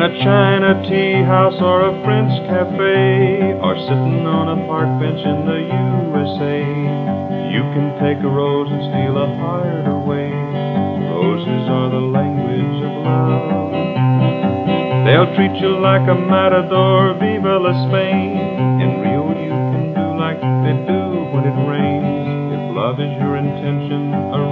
a China tea house or a French cafe, or sitting on a park bench in the USA. You can take a rose and steal a heart away. Roses are the language of love. They'll treat you like a matador, viva la Spain. In Rio you can do like they do when it rains. If love is your intention, a